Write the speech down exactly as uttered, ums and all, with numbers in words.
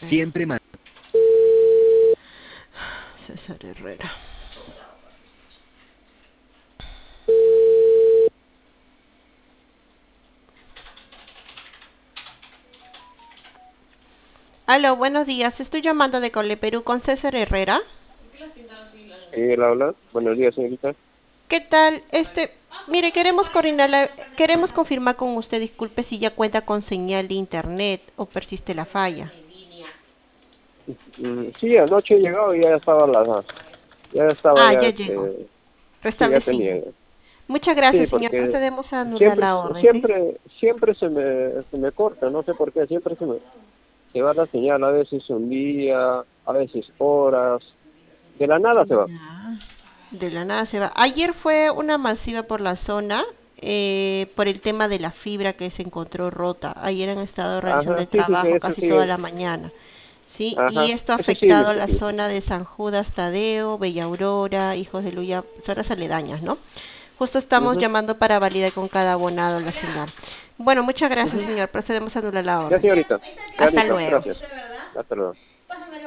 Siempre ma- César Herrera. Aló, buenos días. Estoy llamando de Cole Perú con César Herrera. ¿Él habla? Buenos días, señorita. ¿Qué tal? Este, mire, queremos coordinar la- queremos confirmar con usted, disculpe si ya cuenta con señal de internet o persiste la falla. Mm, sí, anoche he llegado y ya estaba la, ya estaba Ah, ya, ya llegó. este, sí, ya Restablecido. tenía. Muchas Sí, gracias, señor. porque Procedemos a anular siempre, la orden, ¿sí? siempre, siempre se me, se me corta, no sé por qué, siempre se me, se va la señal, a veces un día, a veces horas, de la nada se va. Ya. De la nada se va. Ayer fue una masiva por la zona, eh, por el tema de la fibra que se encontró rota. Ayer han estado realizando Ajá, el sí, sí, sí, trabajo eso casi sí, toda es- la mañana. Sí, y ajá, esto ha eso sí he afectado visto, la sí. zona de San Judas Tadeo, Bella Aurora, Hijos de Luya, zonas aledañas, ¿no? Justo estamos Ujú, llamando para validar con cada abonado la señal. Bueno, muchas gracias, ujú. señor. Procedemos a anular la Ya, orden. señorita, ya Hasta listo, luego. gracias. Hasta luego.